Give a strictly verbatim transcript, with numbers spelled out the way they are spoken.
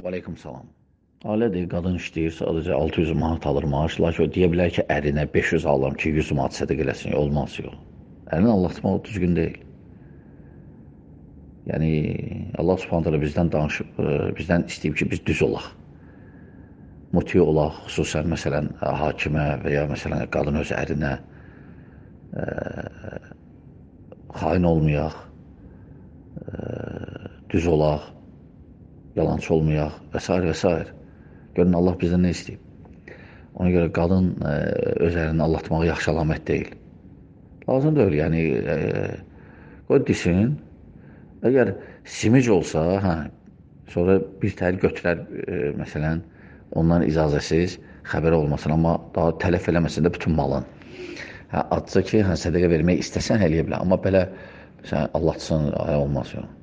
Aleyküm salam. Ailədir, qadın işləyir, sadəcə altı yüz manat alır maaş, lakin o deyə bilər ki, ərinə beş yüz alıram ki, yüz manat sədəq eləsin, olmaz yox. Ərini anlatmaq düzgün deyil. Yəni, Allah Subhanahu taala bizdən danışıb, bizdən istəyib ki, biz düz olaq. Muti olaq, xüsusən, məsələn, hakimə və ya, məsələn, qadın öz ərinə ə, xain olmayaq, ə, düz olaq, yalancı olmayaq və s. və s. Görün, Allah bizdən nə istəyib? Ona görə qadın ə, öz ərini allatmağı yaxşı əlamət deyil. Lazım deyil, yəni, ə, qoy desin, əgər simic olsa, hə, sonra bir təhər götürər, ə, məsələn, ondan icazəsiz xəbər olmasın, amma daha tələf eləməsin də bütün malın. Hə, adca ki, hə, sədəqə vermək istəsən, eləyə bilər, amma belə, məsələn, allatsın, olmaz yox.